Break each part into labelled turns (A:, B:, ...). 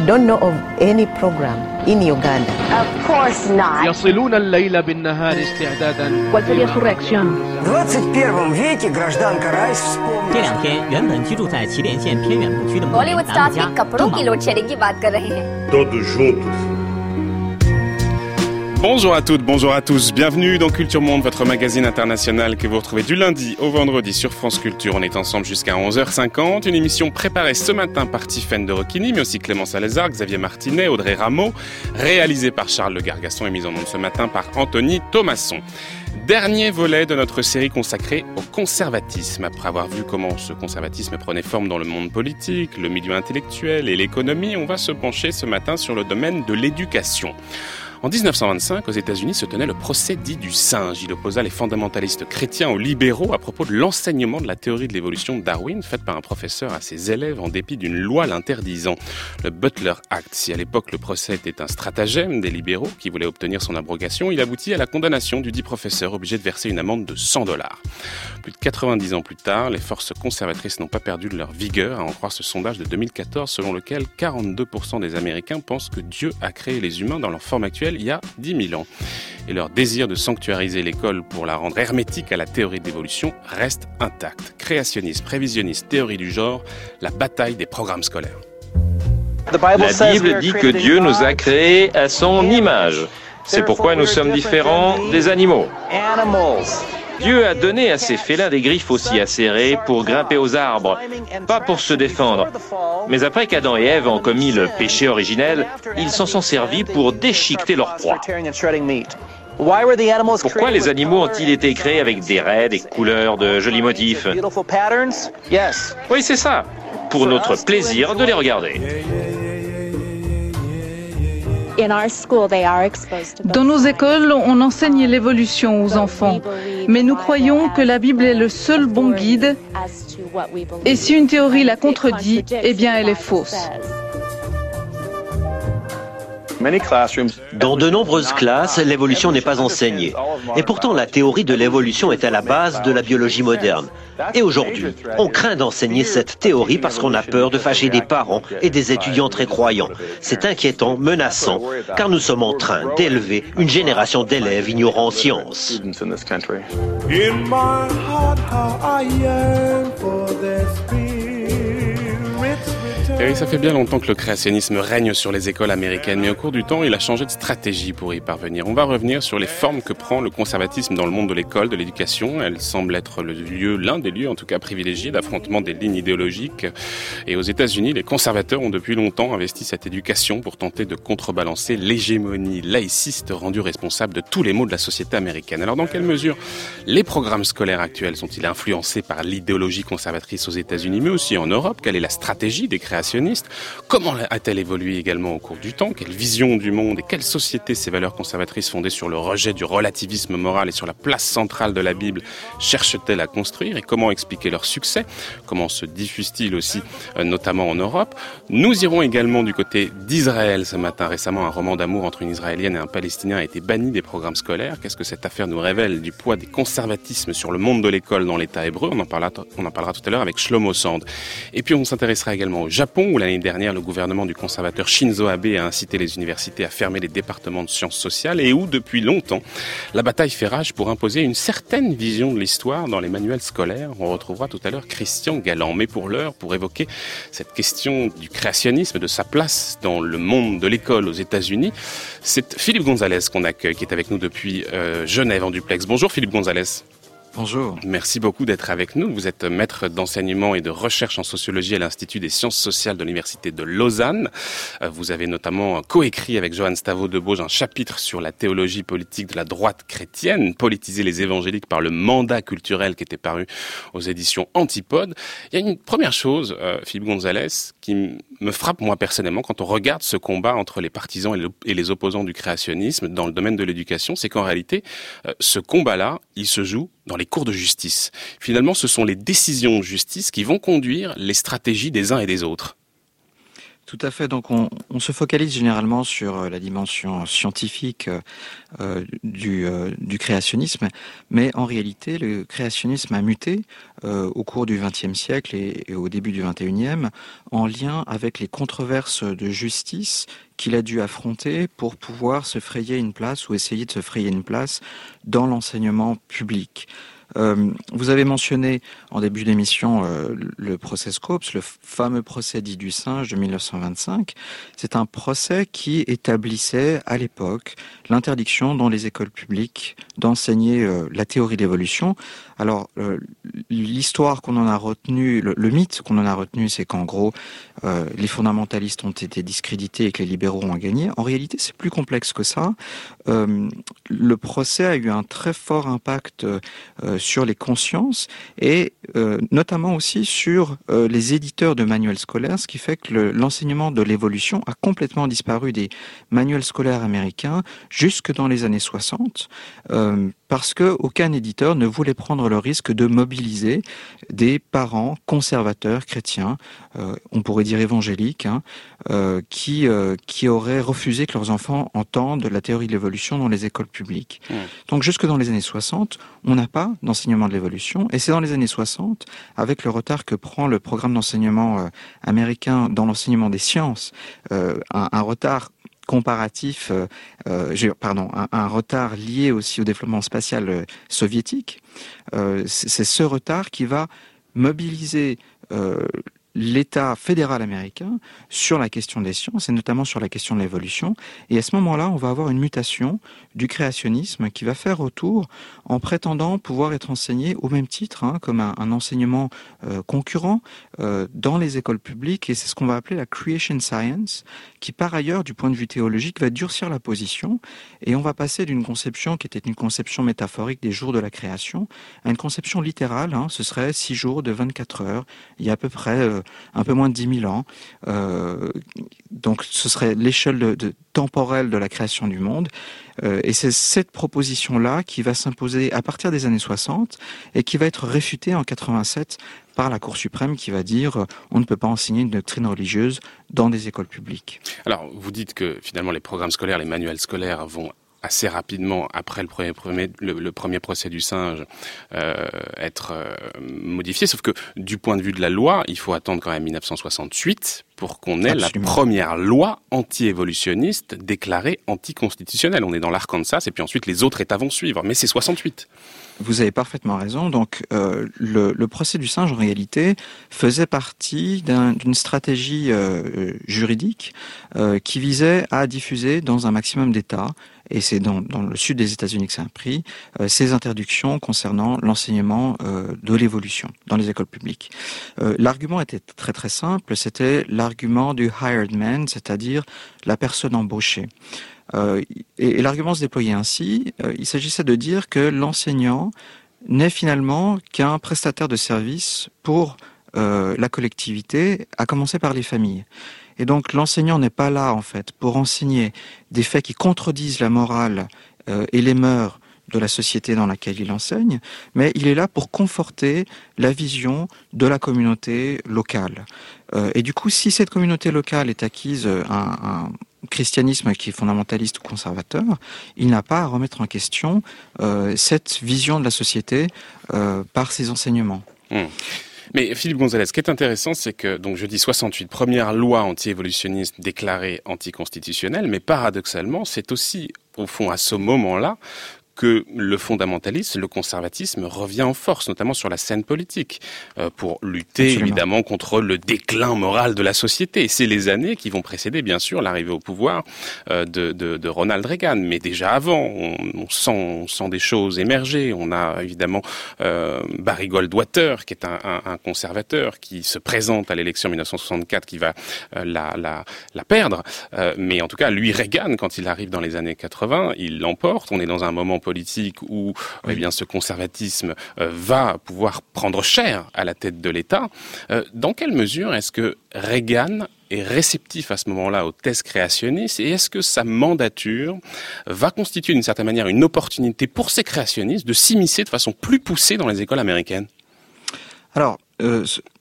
A: don't know of any program in Uganda.
B: Of course not.
C: يصلون الليل بالنهار استعدادا.
B: ¿Cuál sería su reacción?
D: В 21 веке гражданка Райс вспомнила.
E: 这两天，原本居住在祁连县偏远部区的母亲
B: Bollywood
E: 达
B: stars
E: 家
B: की कपड़ों की load shedding की बात कर रहे हैं.
F: Todos juntos.
G: Bonjour à toutes, bonjour à tous, bienvenue dans Culture Monde, votre magazine international que vous retrouvez du lundi au vendredi sur France Culture. On est ensemble jusqu'à 11h50, une émission préparée ce matin par Tiffaine de Roquigny, mais aussi Clément Salazar, Xavier Martinet, Audrey Rameau, réalisée par Charles Le Gargasson et mise en onde ce matin par Anthony Thomasson. Dernier volet de notre série consacrée au conservatisme. Après avoir vu comment ce conservatisme prenait forme dans le monde politique, le milieu intellectuel et l'économie, on va se pencher ce matin sur le domaine de l'éducation. En 1925, aux États-Unis, se tenait le procès dit du singe. Il opposa les fondamentalistes chrétiens aux libéraux à propos de l'enseignement de la théorie de l'évolution de Darwin, faite par un professeur à ses élèves en dépit d'une loi l'interdisant, le Butler Act. Si à l'époque le procès était un stratagème des libéraux qui voulaient obtenir son abrogation, il aboutit à la condamnation du dit professeur, obligé de verser une amende de $100. Plus de 90 ans plus tard, les forces conservatrices n'ont pas perdu de leur vigueur, à en croire ce sondage de 2014 selon lequel 42% des Américains pensent que Dieu a créé les humains dans leur forme actuelle il y a 10 000 ans. Et leur désir de sanctuariser l'école pour la rendre hermétique à la théorie d'évolution reste intact. Créationnisme, prévisionniste, théorie du genre, la bataille des programmes scolaires.
H: La Bible dit que Dieu nous a créés à son image. C'est pourquoi nous sommes différents des animaux. Dieu a donné à ces félins des griffes aussi acérées pour grimper aux arbres, pas pour se défendre. Mais après qu'Adam et Ève ont commis le péché originel, ils s'en sont servis pour déchiqueter leur proie. Pourquoi les animaux ont-ils été créés avec des raies, des couleurs, de jolis motifs? Oui, c'est ça, pour notre plaisir de les regarder.
I: Dans nos écoles, on enseigne l'évolution aux enfants, mais nous croyons que la Bible est le seul bon guide, et si une théorie la contredit, eh bien elle est fausse.
J: Dans de nombreuses classes, l'évolution n'est pas enseignée. Et pourtant, la théorie de l'évolution est à la base de la biologie moderne. Et aujourd'hui, on craint d'enseigner cette théorie parce qu'on a peur de fâcher des parents et des étudiants très croyants. C'est inquiétant, menaçant, car nous sommes en train d'élever une génération d'élèves ignorants en sciences.
G: Et oui, ça fait bien longtemps que le créationnisme règne sur les écoles américaines, mais au cours du temps, il a changé de stratégie pour y parvenir. On va revenir sur les formes que prend le conservatisme dans le monde de l'école, de l'éducation. Elle semble être l'un des lieux, en tout cas privilégiés, d'affrontement des lignes idéologiques. Et aux États-Unis, les conservateurs ont depuis longtemps investi cette éducation pour tenter de contrebalancer l'hégémonie laïciste rendue responsable de tous les maux de la société américaine. Alors, dans quelle mesure les programmes scolaires actuels sont-ils influencés par l'idéologie conservatrice aux États-Unis, mais aussi en Europe? Quelle est la stratégie des créationnistes? Comment a-t-elle évolué également au cours du temps? Quelle vision du monde et quelle société ces valeurs conservatrices fondées sur le rejet du relativisme moral et sur la place centrale de la Bible cherchent-elles à construire? Et comment expliquer leur succès? Comment se diffusent-ils aussi, notamment en Europe? Nous irons également du côté d'Israël ce matin. Récemment, un roman d'amour entre une Israélienne et un Palestinien a été banni des programmes scolaires. Qu'est-ce que cette affaire nous révèle du poids des conservatismes sur le monde de l'école dans l'État hébreu? On en parlera tout à l'heure avec Shlomo Sand. Et puis on s'intéressera également au Japon, où l'année dernière, le gouvernement du conservateur Shinzo Abe a incité les universités à fermer les départements de sciences sociales et où, depuis longtemps, la bataille fait rage pour imposer une certaine vision de l'histoire dans les manuels scolaires. On retrouvera tout à l'heure Christian Galland. Mais pour l'heure, pour évoquer cette question du créationnisme, de sa place dans le monde de l'école aux États-Unis, c'est Philippe Gonzalez qu'on accueille, qui est avec nous depuis Genève en duplex. Bonjour Philippe Gonzalez.
K: Bonjour.
G: Merci beaucoup d'être avec nous. Vous êtes maître d'enseignement et de recherche en sociologie à l'Institut des sciences sociales de l'Université de Lausanne. Vous avez notamment coécrit avec Johann Stavot-Debauge un chapitre sur la théologie politique de la droite chrétienne, politiser les évangéliques par le mandat culturel qui était paru aux éditions Antipodes. Il y a une première chose, Philippe Gonzalez, qui me frappe moi personnellement quand on regarde ce combat entre les partisans et les opposants du créationnisme dans le domaine de l'éducation, c'est qu'en réalité, ce combat-là, il se joue dans les cours de justice. Finalement, ce sont les décisions de justice qui vont conduire les stratégies des uns et des autres.
F: Tout à fait. Donc, on se focalise généralement sur la dimension scientifique du créationnisme, mais en réalité, le créationnisme a muté au cours du XXe siècle et au début du XXIe, en lien avec les controverses de justice qu'il a dû affronter pour pouvoir se frayer une place ou essayer de se frayer une place dans l'enseignement public. Vous avez mentionné en début d'émission le procès Scopes, le fameux procès dit du singe de 1925. C'est un procès qui établissait à l'époque l'interdiction dans les écoles publiques d'enseigner la théorie de l'évolution. Alors, l'histoire qu'on en a retenue, le mythe qu'on en a retenu, c'est qu'en gros, les fondamentalistes ont été discrédités et que les libéraux ont gagné. En réalité, c'est plus complexe que ça. Le procès a eu un très fort impact sur les consciences et notamment aussi sur les éditeurs de manuels scolaires, ce qui fait que l'enseignement de l'évolution a complètement disparu des manuels scolaires américains jusque dans les années 60, parce qu'aucun éditeur ne voulait prendre le risque de mobiliser des parents conservateurs chrétiens, on pourrait dire évangéliques, qui auraient refusé que leurs enfants entendent la théorie de l'évolution dans les écoles publiques. Donc jusque dans les années 60, on n'a pas d'enseignement de l'évolution, et c'est dans les années 60, avec le retard que prend le programme d'enseignement américain dans l'enseignement des sciences, un retard comparatif, un retard lié aussi au développement spatial soviétique. C'est ce retard qui va mobiliser l'État fédéral américain sur la question des sciences et notamment sur la question de l'évolution. Et à ce moment-là, on va avoir une mutation du créationnisme qui va faire retour en prétendant pouvoir être enseigné au même titre, comme un enseignement concurrent dans les écoles publiques. Et c'est ce qu'on va appeler la creation science, qui par ailleurs, du point de vue théologique, va durcir la position. Et on va passer d'une conception qui était une conception métaphorique des jours de la création à une conception littérale. Ce serait 6 jours de 24 heures. Il y a à peu près un peu moins de 10 000 ans. Donc ce serait l'échelle temporelle de la création du monde. Et c'est cette proposition-là qui va s'imposer à partir des années 60 et qui va être réfutée en 87 par la Cour suprême qui va dire on ne peut pas enseigner une doctrine religieuse dans des écoles publiques.
G: Alors, vous dites que finalement les programmes scolaires, les manuels scolaires vont assez rapidement, après le premier procès du singe, être modifié. Sauf que du point de vue de la loi, il faut attendre quand même 1968 pour qu'on ait Absolument. La première loi anti-évolutionniste déclarée anticonstitutionnelle. On est dans l'Arkansas et puis ensuite les autres États vont suivre. Mais c'est 68.
F: Vous avez parfaitement raison. Donc, le procès du singe, en réalité, faisait partie d'une stratégie juridique qui visait à diffuser dans un maximum d'États, et c'est dans le sud des États-Unis que ça a pris, ces interdictions concernant l'enseignement de l'évolution dans les écoles publiques. L'argument était très très simple, c'était l'argument du hired man, c'est-à-dire la personne embauchée. Et l'argument se déployait ainsi, il s'agissait de dire que l'enseignant n'est finalement qu'un prestataire de service pour la collectivité, à commencer par les familles. Et donc l'enseignant n'est pas là en fait pour enseigner des faits qui contredisent la morale et les mœurs de la société dans laquelle il enseigne, mais il est là pour conforter la vision de la communauté locale. Et du coup, si cette communauté locale est acquise un christianisme qui est fondamentaliste ou conservateur, il n'a pas à remettre en question cette vision de la société par ses enseignements.
G: Mais Philippe Gonzalez, ce qui est intéressant, c'est que, donc je dis 68, première loi anti-évolutionniste déclarée anticonstitutionnelle, mais paradoxalement, c'est aussi, au fond, à ce moment-là, que le fondamentalisme, le conservatisme revient en force, notamment sur la scène politique, pour lutter Absolument. Évidemment contre le déclin moral de la société. Et c'est les années qui vont précéder, bien sûr, l'arrivée au pouvoir de Ronald Reagan. Mais déjà avant, on sent des choses émerger. On a évidemment Barry Goldwater, qui est un conservateur, qui se présente à l'élection 1964, qui va la perdre. Mais en tout cas, lui, Reagan, quand il arrive dans les années 80, il l'emporte. On est dans un moment politique où eh bien, ce conservatisme va pouvoir prendre cher à la tête de l'État. Dans quelle mesure est-ce que Reagan est réceptif à ce moment-là aux thèses créationnistes et est-ce que sa mandature va constituer d'une certaine manière une opportunité pour ces créationnistes de s'immiscer de façon plus poussée dans les écoles américaines ?
F: Alors,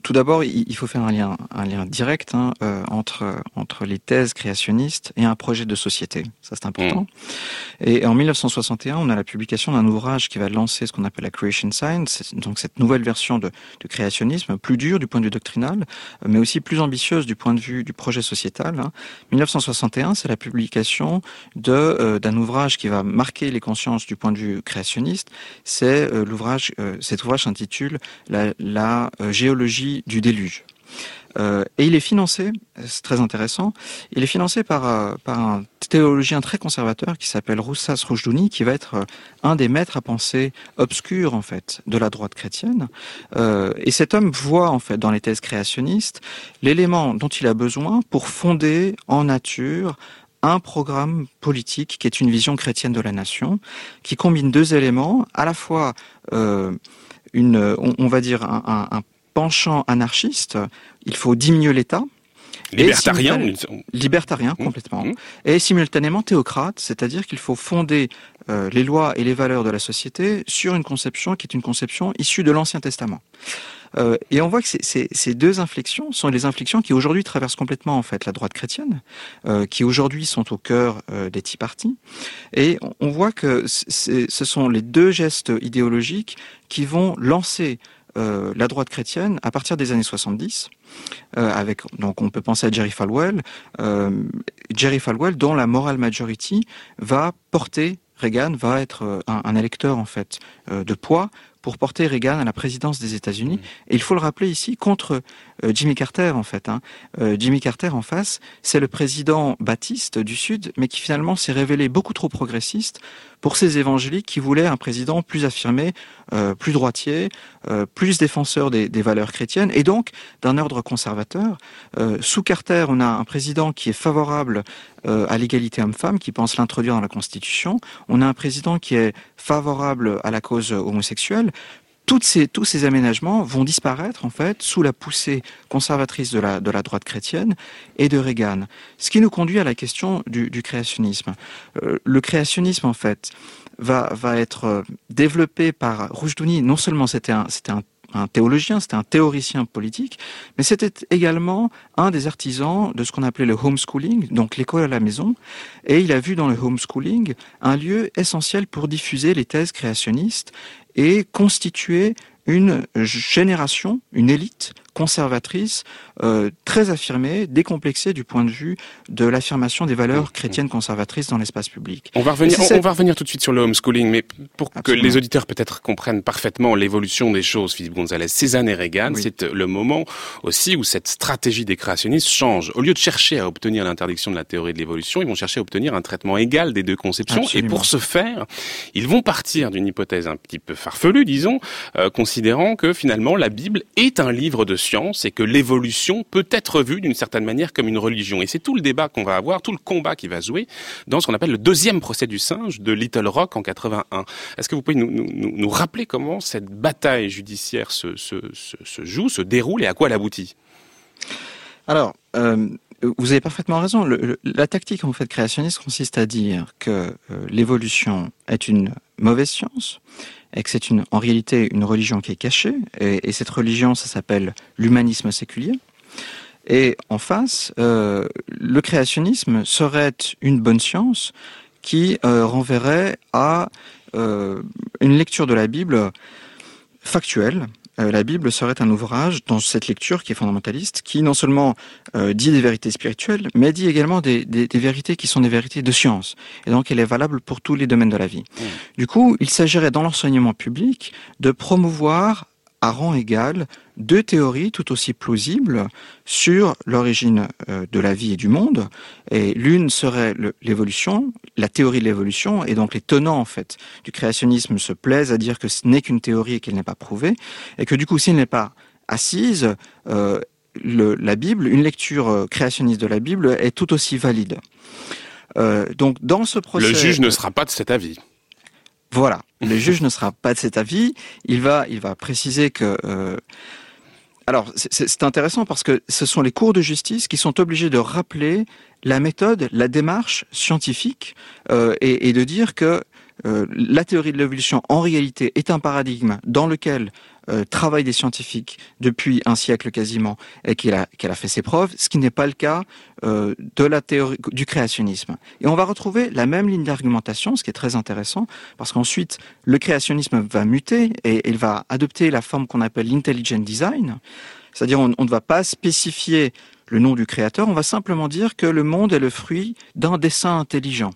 F: tout d'abord, il faut faire un lien direct entre les thèses créationnistes et un projet de société. Ça, c'est important. Et en 1961, on a la publication d'un ouvrage qui va lancer ce qu'on appelle la Creation Science, donc cette nouvelle version de créationnisme, plus dure du point de vue doctrinal, mais aussi plus ambitieuse du point de vue du projet sociétal. 1961, c'est la publication d'un ouvrage qui va marquer les consciences du point de vue créationniste. C'est cet ouvrage s'intitule la géologie du déluge. Et il est financé, c'est très intéressant, il est financé par un théologien très conservateur qui s'appelle Roussas Roujdouni, qui va être un des maîtres à penser obscurs, en fait, de la droite chrétienne. Et cet homme voit, en fait, dans les thèses créationnistes, l'élément dont il a besoin pour fonder en nature un programme politique qui est une vision chrétienne de la nation, qui combine deux éléments, à la fois on va dire un penchant anarchiste, il faut diminuer l'État. Libertarien, complètement. Et simultanément théocrate, c'est-à-dire qu'il faut fonder les lois et les valeurs de la société sur une conception qui est une conception issue de l'Ancien Testament. Et on voit que ces deux inflexions sont les inflexions qui aujourd'hui traversent complètement en fait la droite chrétienne, qui aujourd'hui sont au cœur des Tea Party. Et on voit que ce sont les deux gestes idéologiques qui vont lancer la droite chrétienne à partir des années 70, donc on peut penser à Jerry Falwell, dont la moral majority va porter Reagan, va être un électeur en fait de poids pour porter Reagan à la présidence des États-Unis. Et il faut le rappeler ici contre Jimmy Carter en fait. Jimmy Carter en face, c'est le président baptiste du Sud, mais qui finalement s'est révélé beaucoup trop progressiste pour ces évangéliques qui voulaient un président plus affirmé, plus droitier, plus défenseur des valeurs chrétiennes et donc d'un ordre conservateur. Sous Carter, on a un président qui est favorable à l'égalité homme-femme, qui pense l'introduire dans la Constitution. On a un président qui est favorable à la cause homosexuelle. Tous ces aménagements vont disparaître en fait sous la poussée conservatrice de la droite chrétienne et de Reagan. Ce qui nous conduit à la question du créationnisme. Le créationnisme en fait va être développé par Roujdouni. Non seulement c'était un théologien, c'était un théoricien politique, mais c'était également un des artisans de ce qu'on appelait le homeschooling, donc l'école à la maison, et il a vu dans le homeschooling un lieu essentiel pour diffuser les thèses créationnistes et constituer une génération, une élite conservatrice, très affirmée, décomplexée du point de vue de l'affirmation des valeurs chrétiennes conservatrices dans l'espace public.
G: On va revenir tout de suite sur le homeschooling, mais pour Absolument. Que les auditeurs peut-être comprennent parfaitement l'évolution des choses, Philippe Gonzalez, ces années Reagan, oui. C'est le moment aussi où cette stratégie des créationnistes change. Au lieu de chercher à obtenir l'interdiction de la théorie de l'évolution, ils vont chercher à obtenir un traitement égal des deux conceptions. Absolument. Et pour ce faire, ils vont partir d'une hypothèse un petit peu farfelue, disons, considérant que finalement la Bible est un livre de science et que l'évolution peut être vue d'une certaine manière comme une religion. Et c'est tout le débat qu'on va avoir, tout le combat qui va jouer dans ce qu'on appelle le deuxième procès du singe de Little Rock en 81. Est-ce que vous pouvez nous rappeler comment cette bataille judiciaire se joue, se déroule et à quoi elle aboutit ?
F: Alors, vous avez parfaitement raison. La tactique en fait créationniste consiste à dire que l'évolution est une mauvaise science et que c'est en réalité une religion qui est cachée. Et cette religion, ça s'appelle l'humanisme séculier. Et en face, le créationnisme serait une bonne science qui renverrait à une lecture de la Bible factuelle. La Bible serait un ouvrage, dans cette lecture qui est fondamentaliste, qui non seulement dit des vérités spirituelles, mais dit également des vérités qui sont des vérités de science. Et donc elle est valable pour tous les domaines de la vie. Du coup, il s'agirait dans l'enseignement public de promouvoir à rang égal deux théories tout aussi plausibles sur l'origine de la vie et du monde. Et l'une serait l'évolution, la théorie de l'évolution, et donc les tenants en fait du créationnisme se plaisent à dire que ce n'est qu'une théorie et qu'elle n'est pas prouvée, et que du coup, s'il n'est pas assise, la Bible, une lecture créationniste de la Bible est tout aussi valide. Donc dans ce procès,
G: le juge ne sera pas de cet avis.
F: Voilà, le juge ne sera pas de cet avis. Il va préciser que. Alors, c'est intéressant parce que ce sont les cours de justice qui sont obligés de rappeler la méthode, la démarche scientifique et de dire que la théorie de l'évolution, en réalité, est un paradigme dans lequel travaillent des scientifiques depuis un siècle quasiment, et qu'elle a fait ses preuves, ce qui n'est pas le cas de la théorie du créationnisme. Et on va retrouver la même ligne d'argumentation, ce qui est très intéressant, parce qu'ensuite, le créationnisme va muter et il va adopter la forme qu'on appelle l'intelligent design, c'est-à-dire on ne va pas spécifier le nom du créateur, on va simplement dire que le monde est le fruit d'un dessein intelligent.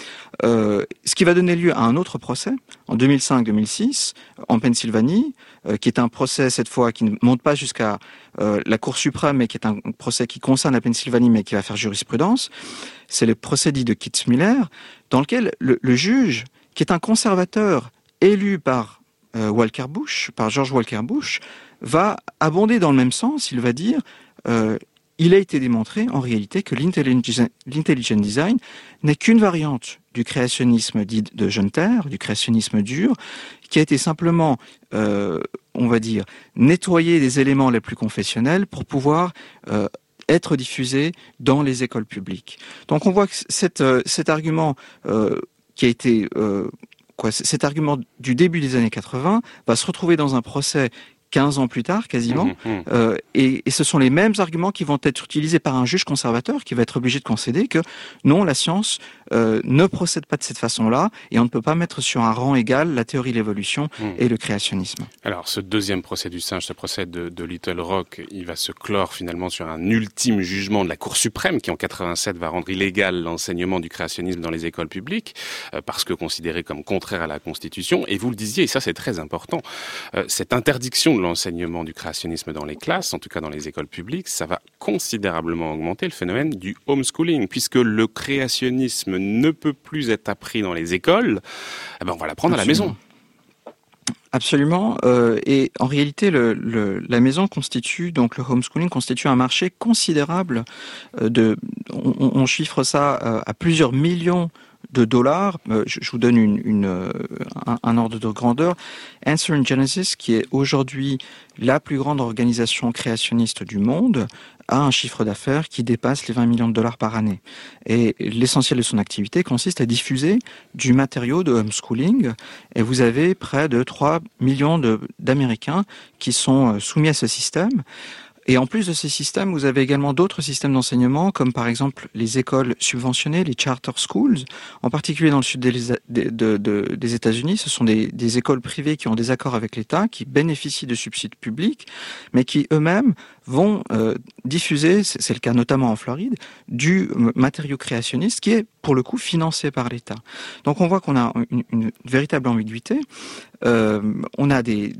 F: Ce qui va donner lieu à un autre procès, en 2005-2006, en Pennsylvanie, qui est un procès cette fois qui ne monte pas jusqu'à la Cour suprême, mais qui est un procès qui concerne la Pennsylvanie, mais qui va faire jurisprudence. C'est le procès dit de Kitzmiller, dans lequel le juge, qui est un conservateur élu par Walker Bush, par George Walker Bush, va abonder dans le même sens. Il va dire il a été démontré en réalité que l'intelligent design n'est qu'une variante du créationnisme dit de jeune terre, du créationnisme dur, qui a été simplement, on va dire, nettoyer des éléments les plus confessionnels pour pouvoir être diffusé dans les écoles publiques. Donc on voit que cet argument qui a été cet argument du début des années 80 va se retrouver dans un procès 15 ans plus tard, quasiment, et ce sont les mêmes arguments qui vont être utilisés par un juge conservateur qui va être obligé de concéder que non, la science ne procède pas de cette façon-là, et on ne peut pas mettre sur un rang égal la théorie de l'évolution et le créationnisme.
G: Alors, ce deuxième procès du singe, ce procès de Little Rock, il va se clore finalement sur un ultime jugement de la Cour suprême qui, en 87, va rendre illégal l'enseignement du créationnisme dans les écoles publiques, parce que considéré comme contraire à la Constitution. Et vous le disiez, et ça c'est très important, cette interdiction de l'enseignement du créationnisme dans les classes, en tout cas dans les écoles publiques, ça va considérablement augmenter le phénomène du homeschooling, puisque le créationnisme ne peut plus être appris dans les écoles, on va l'apprendre à la maison.
F: Absolument, et en réalité, la maison constitue, donc le homeschooling constitue un marché considérable on chiffre ça à plusieurs millions de dollars. Je vous donne un ordre de grandeur. Answer in Genesis, qui est aujourd'hui la plus grande organisation créationniste du monde, a un chiffre d'affaires qui dépasse les 20 millions de dollars par année. Et l'essentiel de son activité consiste à diffuser du matériau de homeschooling. Et vous avez près de 3 millions d'Américains qui sont soumis à ce système. Et en plus de ces systèmes, vous avez également d'autres systèmes d'enseignement, comme par exemple les écoles subventionnées, les charter schools, en particulier dans le sud des États-Unis. Ce sont des écoles privées qui ont des accords avec l'État, qui bénéficient de subsides publics, mais qui eux-mêmes vont diffuser, c'est le cas notamment en Floride, du matériau créationniste qui est pour le coup financé par l'État. Donc on voit qu'on a une véritable ambiguïté. On a des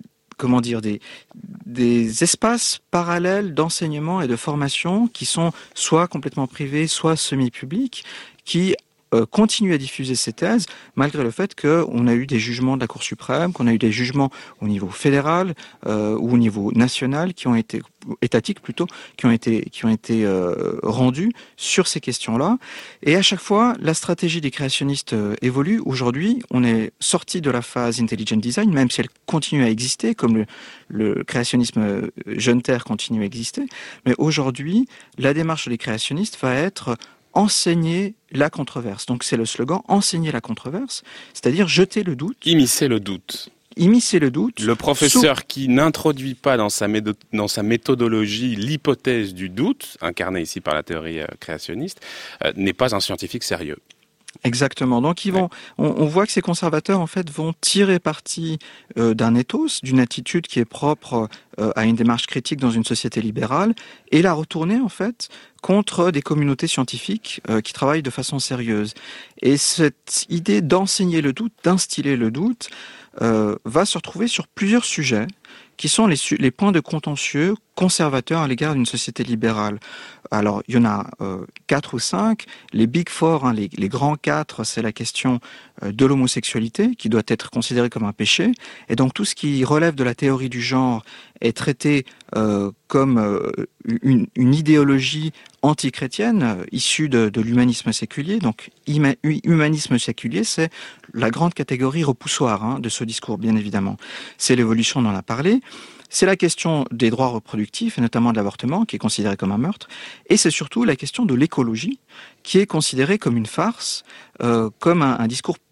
F: espaces parallèles d'enseignement et de formation qui sont soit complètement privés, soit semi-publics, qui continuent à diffuser ces thèses, malgré le fait qu'on a eu des jugements de la Cour suprême, qu'on a eu des jugements au niveau fédéral ou au niveau national étatique plutôt, qui ont été rendus sur ces questions-là. Et à chaque fois, la stratégie des créationnistes évolue. Aujourd'hui, on est sorti de la phase intelligent design, même si elle continue à exister, comme le créationnisme jeune terre continue à exister. Mais aujourd'hui, la démarche des créationnistes va être enseigner la controverse. Donc c'est le slogan, enseigner la controverse, c'est-à-dire jeter le doute.
G: Immiscer le doute.
F: Immiscer le doute.
G: Le professeur qui n'introduit pas dans sa méthodologie l'hypothèse du doute, incarnée ici par la théorie créationniste, n'est pas un scientifique sérieux.
F: Exactement. Donc on voit que ces conservateurs en fait vont tirer parti d'un ethos, d'une attitude qui est propre à une démarche critique dans une société libérale, et la retourner en fait contre des communautés scientifiques qui travaillent de façon sérieuse. Et cette idée d'enseigner le doute, d'instiller le doute, va se retrouver sur plusieurs sujets qui sont les points de contentieux conservateurs à l'égard d'une société libérale. Alors, il y en a 4 ou 5. Les Big Four, les grands 4, c'est la question de l'homosexualité, qui doit être considérée comme un péché. Et donc, tout ce qui relève de la théorie du genre est traité comme une idéologie antichrétienne issue de l'humanisme séculier. Donc, humanisme séculier, c'est la grande catégorie repoussoire de ce discours, bien évidemment. C'est l'évolution, on en a parlé. C'est la question des droits reproductifs, et notamment de l'avortement, qui est considéré comme un meurtre. Et c'est surtout la question de l'écologie, qui est considérée comme une farce, comme un discours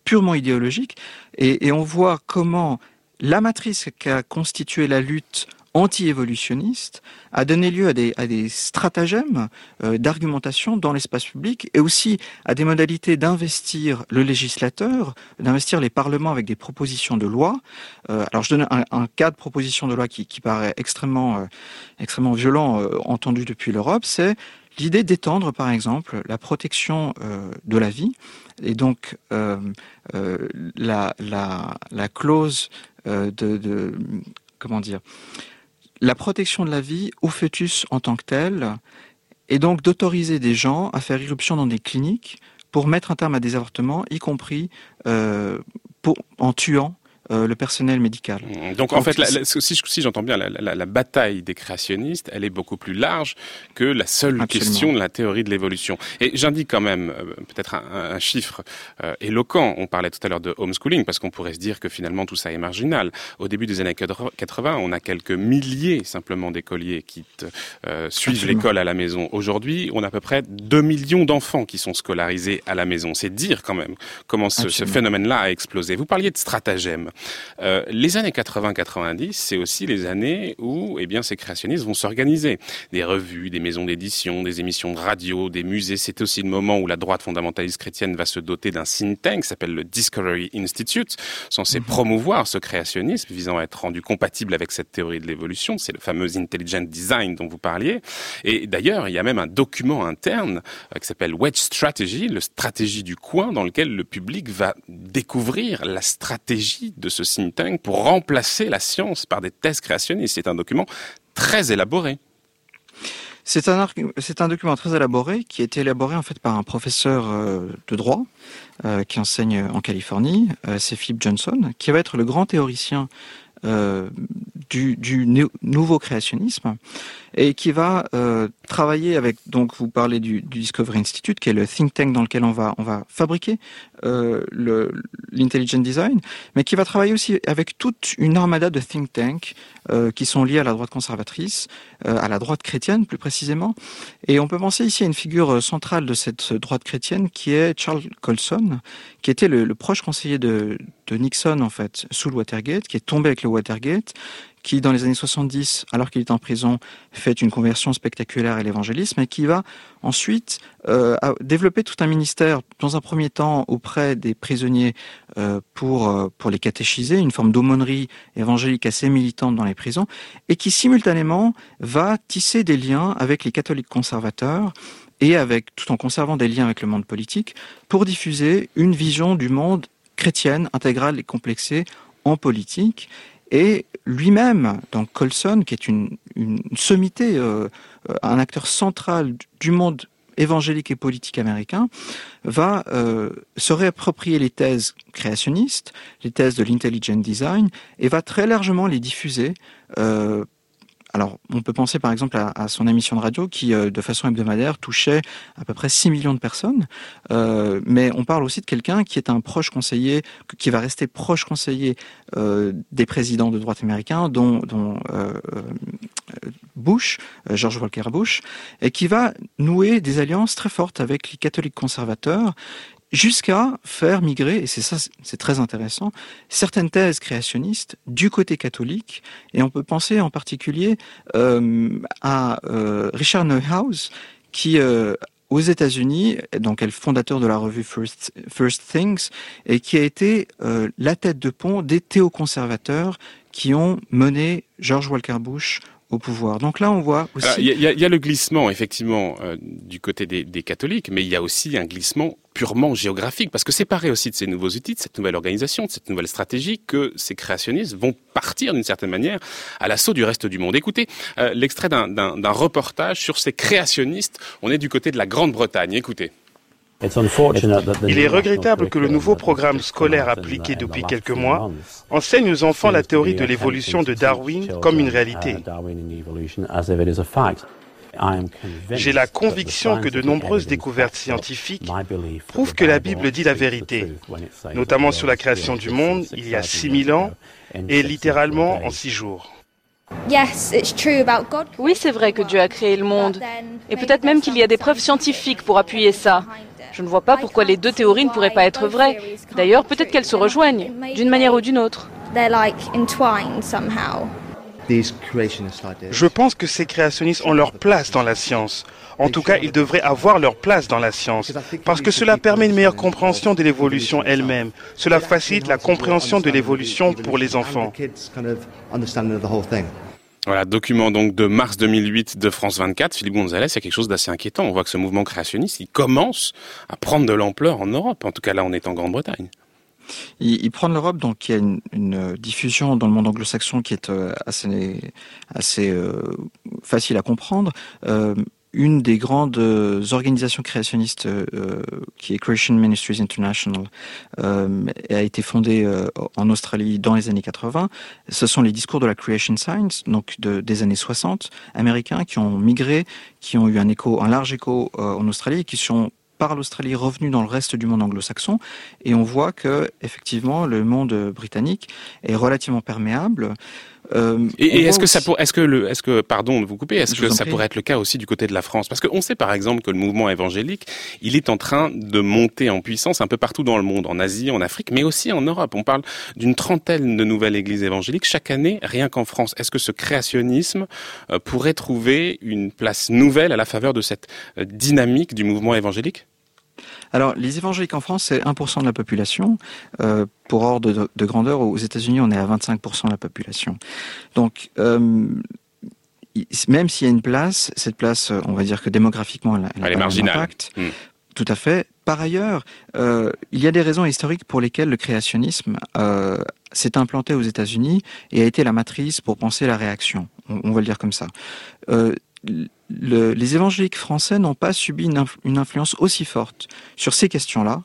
F: purement idéologique, et on voit comment la matrice qu'a constitué la lutte anti-évolutionniste a donné lieu à des stratagèmes d'argumentation dans l'espace public et aussi à des modalités d'investir le législateur, d'investir les parlements avec des propositions de loi. Alors je donne un cas de proposition de loi qui paraît extrêmement violent, entendu depuis l'Europe, c'est l'idée d'étendre par exemple la protection de la vie et donc la clause comment dire, la protection de la vie au fœtus en tant que tel, et donc d'autoriser des gens à faire irruption dans des cliniques pour mettre un terme à des avortements, y compris en tuant le personnel médical.
G: Donc en fait, si j'entends bien, la bataille des créationnistes, elle est beaucoup plus large que la seule question de la théorie de l'évolution. Et j'indique quand même peut-être un chiffre éloquent. On parlait tout à l'heure de homeschooling, parce qu'on pourrait se dire que finalement tout ça est marginal. Au début des années 80, on a quelques milliers simplement d'écoliers qui suivent l'école à la maison. Aujourd'hui, on a à peu près 2 millions d'enfants qui sont scolarisés à la maison. C'est dire quand même comment ce phénomène-là a explosé. Vous parliez de stratagèmes. Les années 80-90, c'est aussi les années où ces créationnistes vont s'organiser. Des revues, des maisons d'édition, des émissions de radio, des musées. C'est aussi le moment où la droite fondamentaliste chrétienne va se doter d'un think tank qui s'appelle le Discovery Institute, censé promouvoir ce créationnisme visant à être rendu compatible avec cette théorie de l'évolution. C'est le fameux Intelligent Design dont vous parliez. Et d'ailleurs, il y a même un document interne qui s'appelle Wedge Strategy, le stratégie du coin, dans lequel le public va découvrir la stratégie de ce think tank pour remplacer la science par des thèses créationnistes. C'est un document très élaboré.
F: C'est un document très élaboré qui a été élaboré en fait par un professeur de droit qui enseigne en Californie, c'est Philip Johnson, qui va être le grand théoricien du nouveau créationnisme et qui va travailler avec, donc vous parlez du Discovery Institute qui est le think tank dans lequel on va fabriquer l'intelligent design, mais qui va travailler aussi avec toute une armada de think tanks qui sont liés à la droite conservatrice, à la droite chrétienne plus précisément, et on peut penser ici à une figure centrale de cette droite chrétienne qui est Charles Colson, qui était le proche conseiller de Nixon en fait sous le Watergate, qui est tombé avec le Watergate, qui dans les années 70, alors qu'il est en prison, fait une conversion spectaculaire à l'évangélisme et qui va ensuite développer tout un ministère, dans un premier temps auprès des prisonniers pour les catéchiser, une forme d'aumônerie évangélique assez militante dans les prisons, et qui simultanément va tisser des liens avec les catholiques conservateurs et tout en conservant des liens avec le monde politique, pour diffuser une vision du monde chrétienne, intégrale et complexée en politique. Et lui-même, donc Colson, qui est une sommité, un acteur central du monde évangélique et politique américain, va se réapproprier les thèses créationnistes, les thèses de l'intelligent design, et va très largement les diffuser. Alors, on peut penser par exemple à son émission de radio qui, de façon hebdomadaire, touchait à peu près 6 millions de personnes. Mais on parle aussi de quelqu'un qui est un proche conseiller, qui va rester proche conseiller des présidents de droite américains, dont Bush, George Walker Bush, et qui va nouer des alliances très fortes avec les catholiques conservateurs, jusqu'à faire migrer, et c'est très intéressant, certaines thèses créationnistes du côté catholique, et on peut penser en particulier à Richard Neuhaus, qui aux États-Unis, donc est le fondateur de la revue First Things, et qui a été la tête de pont des théoconservateurs qui ont mené George Walker Bush au pouvoir. Donc là, on voit aussi...
G: Il y a le glissement, effectivement, du côté des catholiques, mais il y a aussi un glissement purement géographique, parce que c'est pareil aussi de ces nouveaux outils, de cette nouvelle organisation, de cette nouvelle stratégie, que ces créationnistes vont partir d'une certaine manière à l'assaut du reste du monde. Écoutez l'extrait d'un reportage sur ces créationnistes. On est du côté de la Grande-Bretagne. Écoutez.
K: Il est regrettable que le nouveau programme scolaire appliqué depuis quelques mois enseigne aux enfants la théorie de l'évolution de Darwin comme une réalité. J'ai la conviction que de nombreuses découvertes scientifiques prouvent que la Bible dit la vérité, notamment sur la création du monde il y a 6000 ans et littéralement en 6 jours.
I: Oui, c'est vrai que Dieu a créé le monde. Et peut-être même qu'il y a des preuves scientifiques pour appuyer ça. Je ne vois pas pourquoi les deux théories ne pourraient pas être vraies. D'ailleurs, peut-être qu'elles se rejoignent, d'une manière ou d'une autre.
K: Je pense que ces créationnistes ont leur place dans la science. En tout cas, ils devraient avoir leur place dans la science, parce que cela permet une meilleure compréhension de l'évolution elle-même. Cela facilite la compréhension de l'évolution pour les enfants.
G: Voilà, document donc de mars 2008 de France 24. Philippe Gonzalez, il y a quelque chose d'assez inquiétant. On voit que ce mouvement créationniste, il commence à prendre de l'ampleur en Europe. En tout cas, là, on est en Grande-Bretagne.
F: Il prend de l'Europe, donc il y a une diffusion dans le monde anglo-saxon qui est assez facile à comprendre. Une des grandes organisations créationnistes qui est Creation Ministries International a été fondée en Australie dans les années 80. Ce sont les discours de la Creation Science, donc des années 60, américains qui ont migré, qui ont eu un large écho en Australie et qui sont par l'Australie revenu dans le reste du monde anglo-saxon, et on voit que effectivement le monde britannique est relativement perméable.
G: Et est-ce que pardon de vous couper, est-ce que ça pourrait être le cas aussi du côté de la France? Parce qu'on sait par exemple que le mouvement évangélique, il est en train de monter en puissance un peu partout dans le monde, en Asie, en Afrique, mais aussi en Europe. On parle d'une trentaine de nouvelles églises évangéliques chaque année, rien qu'en France. Est-ce que ce créationnisme pourrait trouver une place nouvelle à la faveur de cette dynamique du mouvement évangélique?
F: Alors, les évangéliques en France, c'est 1% de la population. Pour ordre de grandeur, aux États-Unis, on est à 25% de la population. Donc, même s'il y a une place, cette place, on va dire que démographiquement, elle est marginale. Impact. Tout à fait. Par ailleurs, il y a des raisons historiques pour lesquelles le créationnisme s'est implanté aux États-Unis et a été la matrice pour penser la réaction. On va le dire comme ça. Les évangéliques français n'ont pas subi une influence aussi forte sur ces questions-là,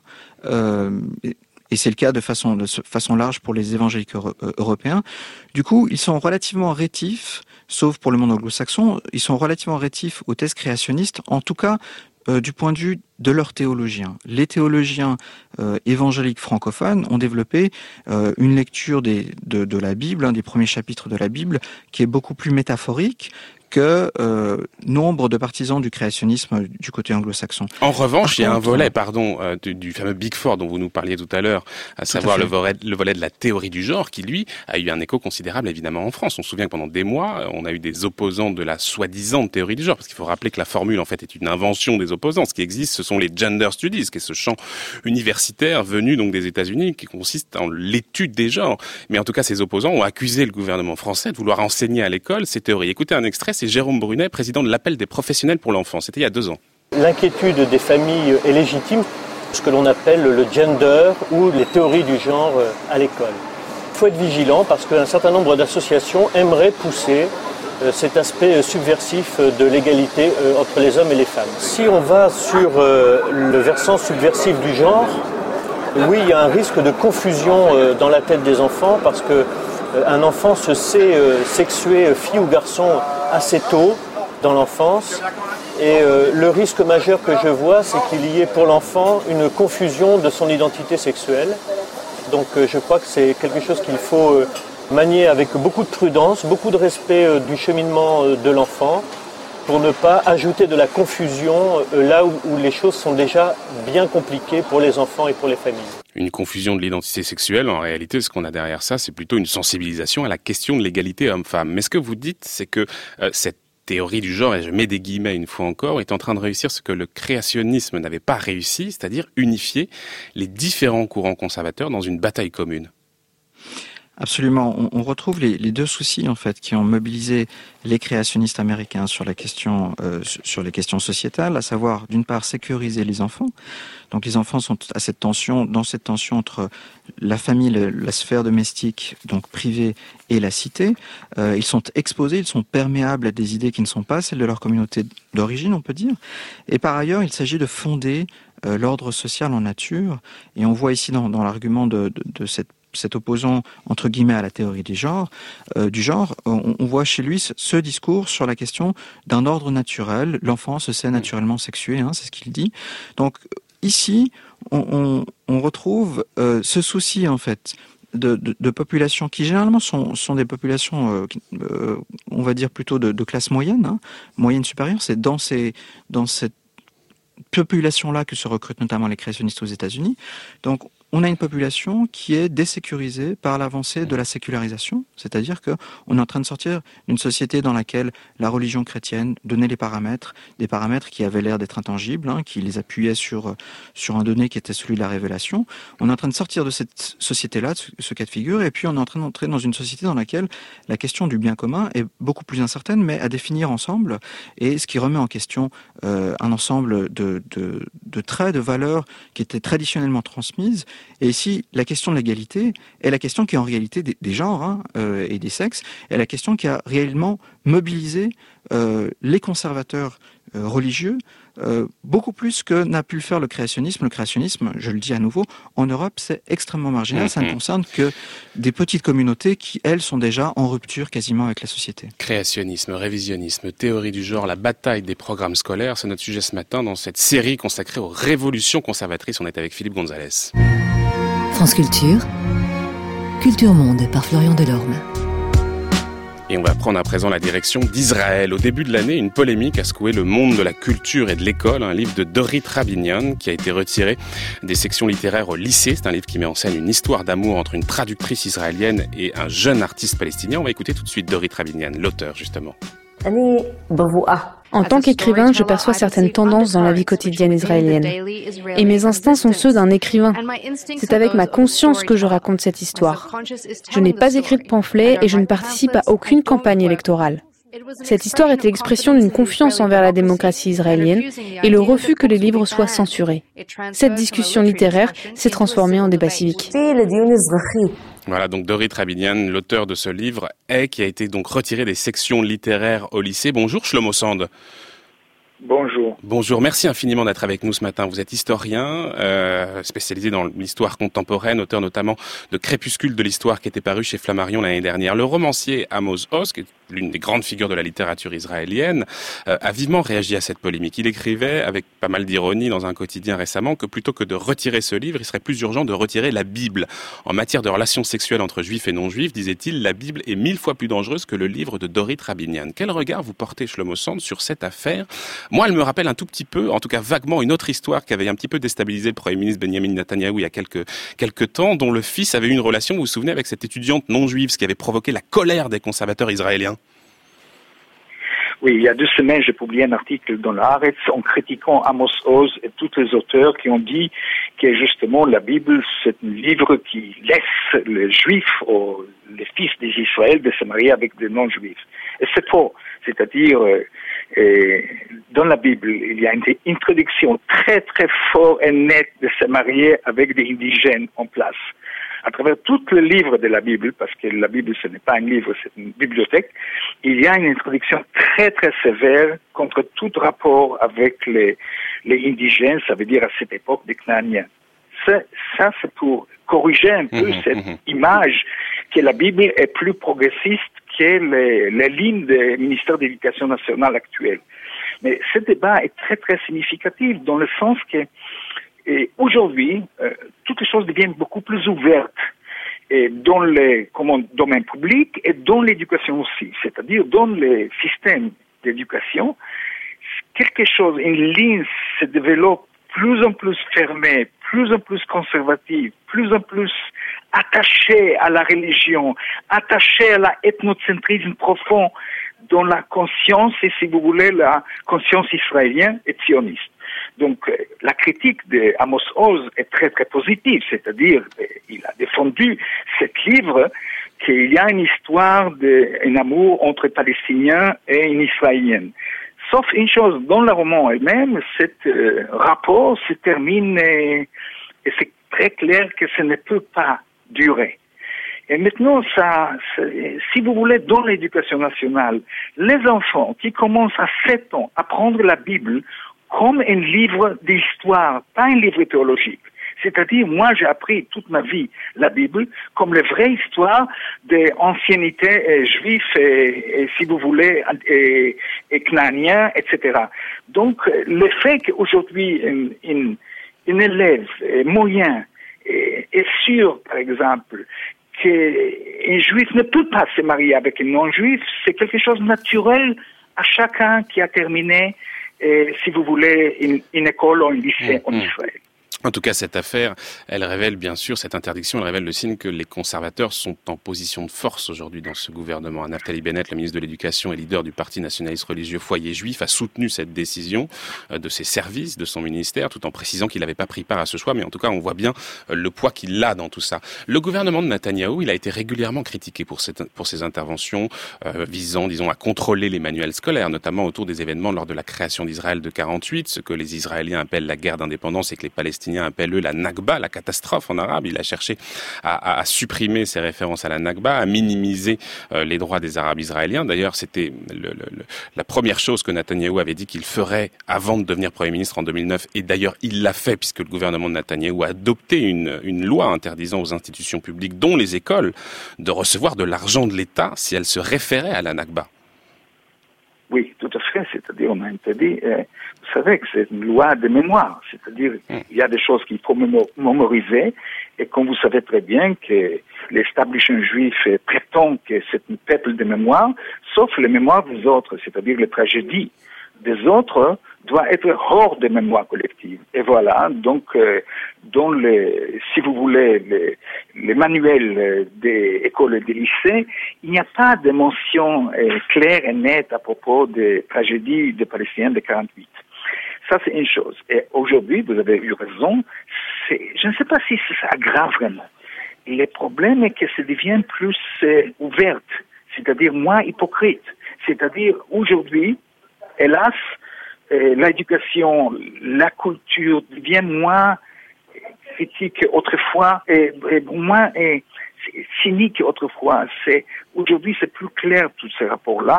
F: et c'est le cas de façon large pour les évangéliques européens. Du coup, ils sont relativement rétifs, sauf pour le monde anglo-saxon, ils sont relativement rétifs aux thèses créationnistes, en tout cas du point de vue de leurs théologiens. Les évangéliques francophones ont développé une lecture de la Bible, des premiers chapitres de la Bible, qui est beaucoup plus métaphorique que nombre de partisans du créationnisme du côté anglo-saxon.
G: En revanche, il y a un volet, du fameux Big Four dont vous nous parliez tout à l'heure, à savoir le volet de la théorie du genre, qui lui a eu un écho considérable évidemment en France. On se souvient que pendant des mois, on a eu des opposants de la soi-disant théorie du genre, parce qu'il faut rappeler que la formule en fait est une invention des opposants. Ce qui existe, ce sont les gender studies, qui est ce champ universitaire venu donc des États-Unis, qui consiste en l'étude des genres. Mais en tout cas, ces opposants ont accusé le gouvernement français de vouloir enseigner à l'école ces théories. Écoutez un extrait. C'est Jérôme Brunet, président de l'appel des professionnels pour l'enfant. C'était il y a 2 ans.
L: L'inquiétude des familles est légitime, ce que l'on appelle le gender ou les théories du genre à l'école. Il faut être vigilant parce qu'un certain nombre d'associations aimeraient pousser cet aspect subversif de l'égalité entre les hommes et les femmes. Si on va sur le versant subversif du genre, oui, il y a un risque de confusion dans la tête des enfants parce que un enfant se sait sexuer fille ou garçon assez tôt dans l'enfance et le risque majeur que je vois, c'est qu'il y ait pour l'enfant une confusion de son identité sexuelle. Donc je crois que c'est quelque chose qu'il faut manier avec beaucoup de prudence, beaucoup de respect du cheminement de l'enfant pour ne pas ajouter de la confusion là où les choses sont déjà bien compliquées pour les enfants et pour les familles.
G: Une confusion de l'identité sexuelle, en réalité, ce qu'on a derrière ça, c'est plutôt une sensibilisation à la question de l'égalité homme-femme. Mais ce que vous dites, c'est que cette théorie du genre, et je mets des guillemets une fois encore, est en train de réussir ce que le créationnisme n'avait pas réussi, c'est-à-dire unifier les différents courants conservateurs dans une bataille commune.
F: Absolument. On retrouve les deux soucis en fait qui ont mobilisé les créationnistes américains sur les questions sociétales, à savoir d'une part sécuriser les enfants. Donc les enfants sont dans cette tension entre la famille, la sphère domestique, donc privée, et la cité. Ils sont exposés, ils sont perméables à des idées qui ne sont pas celles de leur communauté d'origine, on peut dire. Et par ailleurs, il s'agit de fonder l'ordre social en nature. Et on voit ici dans l'argument de cet opposant entre guillemets à la théorie du genre, on voit chez lui ce discours sur la question d'un ordre naturel. L'enfant se sait naturellement sexué, c'est ce qu'il dit. Donc ici, on retrouve ce souci en fait de populations qui généralement sont des populations, on va dire plutôt de classe moyenne, moyenne supérieure. C'est dans cette population-là que se recrutent notamment les créationnistes aux États-Unis. Donc, on a une population qui est désécurisée par l'avancée de la sécularisation, c'est-à-dire qu'on est en train de sortir d'une société dans laquelle la religion chrétienne donnait des paramètres qui avaient l'air d'être intangibles, qui les appuyaient sur un donné qui était celui de la révélation. On est en train de sortir de cette société-là, de ce cas de figure, et puis on est en train d'entrer dans une société dans laquelle la question du bien commun est beaucoup plus incertaine, mais à définir ensemble, et ce qui remet en question un ensemble de traits, de valeurs qui étaient traditionnellement transmises. Et ici, la question de l'égalité est la question qui est en réalité des genres et des sexes, est la question qui a réellement mobilisé les conservateurs religieux beaucoup plus que n'a pu le faire le créationnisme. Le créationnisme, je le dis à nouveau, en Europe, c'est extrêmement marginal. Ça ne concerne que des petites communautés qui, elles, sont déjà en rupture quasiment avec la société.
G: Créationnisme, révisionnisme, théorie du genre, la bataille des programmes scolaires, c'est notre sujet ce matin dans cette série consacrée aux révolutions conservatrices. On est avec Philippe Gonzalez.
M: France Culture, Culture Monde par Florian Delorme.
G: Et on va prendre à présent la direction d'Israël. Au début de l'année, une polémique a secoué le monde de la culture et de l'école. Un livre de Dorit Rabinian qui a été retiré des sections littéraires au lycée. C'est un livre qui met en scène une histoire d'amour entre une traductrice israélienne et un jeune artiste palestinien. On va écouter tout de suite Dorit Rabinian, l'auteur justement.
N: En tant qu'écrivain, je perçois certaines tendances dans la vie quotidienne israélienne. Et mes instincts sont ceux d'un écrivain. C'est avec ma conscience que je raconte cette histoire. Je n'ai pas écrit de pamphlet et je ne participe à aucune campagne électorale. Cette histoire est l'expression d'une confiance envers la démocratie israélienne et le refus que les livres soient censurés. Cette discussion littéraire s'est transformée en débat civique.
G: Voilà, donc Dorit Rabinian, l'auteur de ce livre, qui a été donc retiré des sections littéraires au lycée. Bonjour Shlomo Sand.
O: Bonjour.
G: Bonjour, merci infiniment d'être avec nous ce matin. Vous êtes historien, spécialisé dans l'histoire contemporaine, auteur notamment de Crépuscule de l'histoire qui était paru chez Flammarion l'année dernière. Le romancier Amos Oz, qui est l'une des grandes figures de la littérature israélienne, a vivement réagi à cette polémique. Il écrivait, avec pas mal d'ironie dans un quotidien récemment, que plutôt que de retirer ce livre, il serait plus urgent de retirer la Bible. En matière de relations sexuelles entre juifs et non-juifs, disait-il, la Bible est 1000 fois plus dangereuse que le livre de Dorit Rabinian. Quel regard vous portez, Shlomo Sand, sur cette affaire ? Moi, elle me rappelle un tout petit peu, en tout cas vaguement, une autre histoire qui avait un petit peu déstabilisé le Premier ministre Benjamin Netanyahou il y a quelques temps, dont le fils avait eu une relation, vous vous souvenez, avec cette étudiante non-juive, ce qui avait provoqué la colère des conservateurs israéliens.
O: Oui, il y a 2 semaines, j'ai publié un article dans l'Haaretz en critiquant Amos Oz et tous les auteurs qui ont dit que justement la Bible, c'est un livre qui laisse les Juifs, les fils d'Israël, de se marier avec des non-Juifs. Et c'est faux. C'est-à-dire, dans la Bible, il y a une introduction très très forte et nette de se marier avec des indigènes en place. À travers tous les livres de la Bible, parce que la Bible ce n'est pas un livre, c'est une bibliothèque, il y a une introduction très très sévère contre tout rapport avec les indigènes, ça veut dire à cette époque des Canaaniens. Ça c'est pour corriger un peu cette image que la Bible est plus progressiste que les lignes du ministère de l'Éducation nationale actuelle. Mais ce débat est très très significatif dans le sens que aujourd'hui, toutes les choses deviennent beaucoup plus ouvertes dans le domaine public et dans l'éducation aussi. C'est-à-dire dans le système d'éducation, quelque chose, une ligne se développe plus en plus fermée, plus en plus conservative, plus en plus attachée à la religion, attachée à l'ethnocentrisme profond dans la conscience, et si vous voulez, la conscience israélienne et sioniste. Donc, la critique d'Amos Oz est très, très positive, c'est-à-dire, il a défendu ce livre qu'il y a une histoire d'un amour entre Palestiniens et une Israélienne. Sauf une chose, dans le roman elle-même, ce rapport se termine et c'est très clair que ça ne peut pas durer. Et maintenant, si vous voulez, dans l'éducation nationale, les enfants qui commencent à 7 ans à prendre la Bible comme un livre d'histoire, pas un livre théologique. C'est-à-dire, moi, j'ai appris toute ma vie la Bible comme la vraie histoire des anciennetés juives et, si vous voulez, et canaaniens, etc. Donc, le fait qu'aujourd'hui, un élève moyen est sûr, par exemple, qu'un juif ne peut pas se marier avec un non-juif, c'est quelque chose de naturel à chacun qui a terminé si vous voulez, une école ou un lycée en Israël.
G: En tout cas, cette affaire, elle révèle bien sûr, cette interdiction, elle révèle le signe que les conservateurs sont en position de force aujourd'hui dans ce gouvernement. Naftali Bennett, le ministre de l'Éducation et leader du parti nationaliste religieux Foyer Juif, a soutenu cette décision de ses services, de son ministère, tout en précisant qu'il n'avait pas pris part à ce choix. Mais en tout cas, on voit bien le poids qu'il a dans tout ça. Le gouvernement de Netanyahou, il a été régulièrement critiqué pour ses interventions visant, disons, à contrôler les manuels scolaires, notamment autour des événements lors de la création d'Israël de 48, ce que les Israéliens appellent la guerre d'indépendance et que les Palestiniens appellent eux la Nakba, la catastrophe en arabe. Il a cherché à supprimer ces références à la Nakba, à minimiser les droits des Arabes israéliens. D'ailleurs, c'était la première chose que Netanyahou avait dit qu'il ferait avant de devenir Premier ministre en 2009. Et d'ailleurs, il l'a fait puisque le gouvernement de Netanyahou a adopté une loi interdisant aux institutions publiques, dont les écoles, de recevoir de l'argent de l'État si elles se référaient à la Nakba.
O: Oui, tout à fait. C'est-à-dire, on a interdit, vous savez que c'est une loi de mémoire. C'est-à-dire, il y a des choses qu'il faut mémoriser. Et comme vous savez très bien que l'establishment juif prétend que c'est un peuple de mémoire, sauf les mémoires des autres, c'est-à-dire les tragédies des autres, doit être hors de mémoire collective. Et voilà, donc, dans si vous voulez, les manuels des écoles et des lycées, il n'y a pas de mention claire et nette à propos des tragédies des Palestiniens de 48. Ça, c'est une chose. Et aujourd'hui, vous avez eu raison, je ne sais pas si ça aggrave vraiment. Le problème est que ça devient plus ouverte, c'est-à-dire moins hypocrite. C'est-à-dire, aujourd'hui, hélas, l'éducation, la culture devient moins critique qu'autrefois et moins cynique qu'autrefois. Aujourd'hui, c'est plus clair tous ces rapports-là.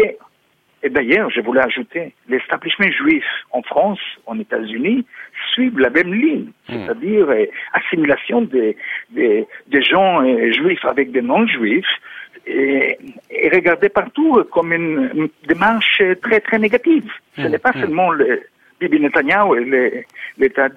O: Et d'ailleurs, je voulais ajouter, l'establishment juif en France, en États-Unis, suivent la même ligne, c'est-à-dire assimilation des gens juifs avec des non-juifs, et regardé partout comme une démarche très très négative. Ce n'est pas seulement le Bibi Netanyahou et l'État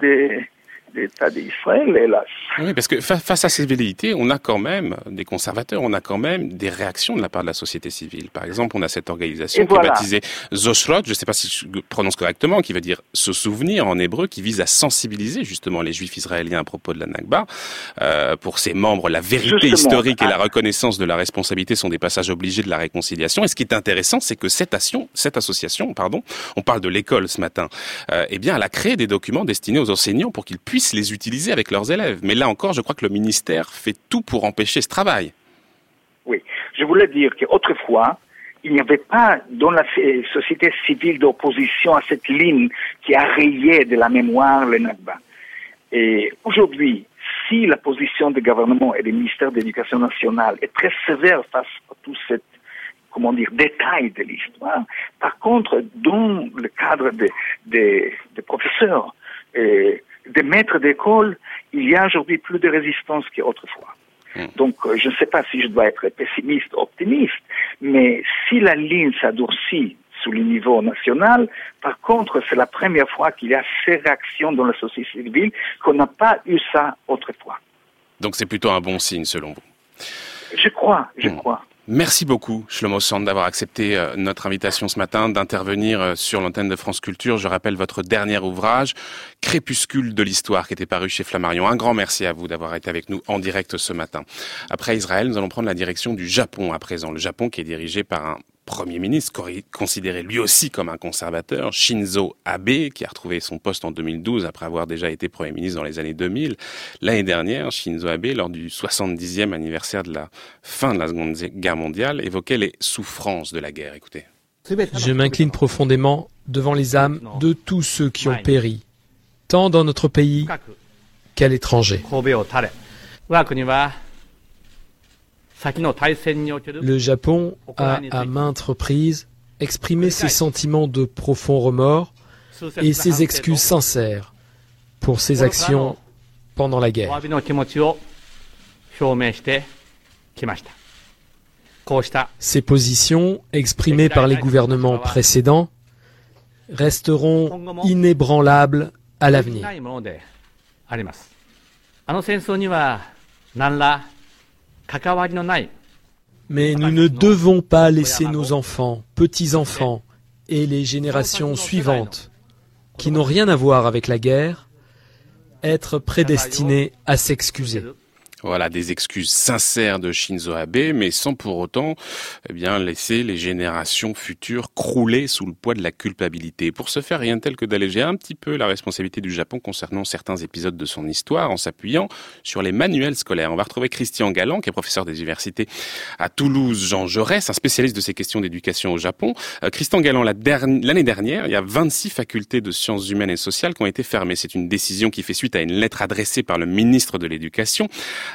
O: d'Israël, hélas.
G: Oui, parce que face à ces velléités, on a quand même des conservateurs, on a quand même des réactions de la part de la société civile. Par exemple, on a cette organisation qui est baptisée Zoshrot, je ne sais pas si je prononce correctement, qui veut dire se souvenir en hébreu, qui vise à sensibiliser justement les juifs israéliens à propos de la Nakba. Pour ses membres, la vérité historique et la reconnaissance de la responsabilité sont des passages obligés de la réconciliation. Et ce qui est intéressant, c'est que cette association, on parle de l'école ce matin, eh bien, elle a créé des documents destinés aux enseignants pour qu'ils puissent les utiliser avec leurs élèves. Mais là encore, je crois que le ministère fait tout pour empêcher ce travail.
O: Oui, je voulais dire qu'autrefois, il n'y avait pas dans la société civile d'opposition à cette ligne qui a rayé de la mémoire le Nakba. Et aujourd'hui, si la position du gouvernement et du ministère de l'Éducation nationale est très sévère face à tout cette détails de l'histoire, par contre, dans le cadre des professeurs et des maîtres d'école, il y a aujourd'hui plus de résistance qu'autrefois. Donc, je ne sais pas si je dois être pessimiste ou optimiste, mais si la ligne s'adoucit sous le niveau national, par contre, c'est la première fois qu'il y a ces réactions dans la société civile qu'on n'a pas eu ça autrefois.
G: Donc, c'est plutôt un bon signe, selon vous?
O: Je crois.
G: Merci beaucoup, Shlomo Sand, d'avoir accepté notre invitation ce matin, d'intervenir sur l'antenne de France Culture. Je rappelle votre dernier ouvrage, Crépuscule de l'Histoire, qui était paru chez Flammarion. Un grand merci à vous d'avoir été avec nous en direct ce matin. Après Israël, nous allons prendre la direction du Japon à présent. Le Japon qui est dirigé par un Premier ministre, considéré lui aussi comme un conservateur, Shinzo Abe, qui a retrouvé son poste en 2012 après avoir déjà été Premier ministre dans les années 2000. L'année dernière, Shinzo Abe, lors du 70e anniversaire de la fin de la Seconde Guerre mondiale, évoquait les souffrances de la guerre. Écoutez.
P: Je m'incline profondément devant les âmes de tous ceux qui ont péri, tant dans notre pays qu'à l'étranger. Le Japon a, à maintes reprises, exprimé ses sentiments de profond remords et ses excuses sincères pour ses actions pendant la guerre. Ces positions, exprimées par les gouvernements précédents, resteront inébranlables à l'avenir. Mais nous ne devons pas laisser nos enfants, petits-enfants et les générations suivantes, qui n'ont rien à voir avec la guerre, être prédestinés à s'excuser.
G: Voilà, des excuses sincères de Shinzo Abe, mais sans pour autant laisser les générations futures crouler sous le poids de la culpabilité. Pour ce faire, rien de tel que d'alléger un petit peu la responsabilité du Japon concernant certains épisodes de son histoire en s'appuyant sur les manuels scolaires. On va retrouver Christian Galland, qui est professeur des universités à Toulouse, Jean Jaurès, un spécialiste de ces questions d'éducation au Japon. Christian Galland, l'année dernière, il y a 26 facultés de sciences humaines et sociales qui ont été fermées. C'est une décision qui fait suite à une lettre adressée par le ministre de l'Éducation,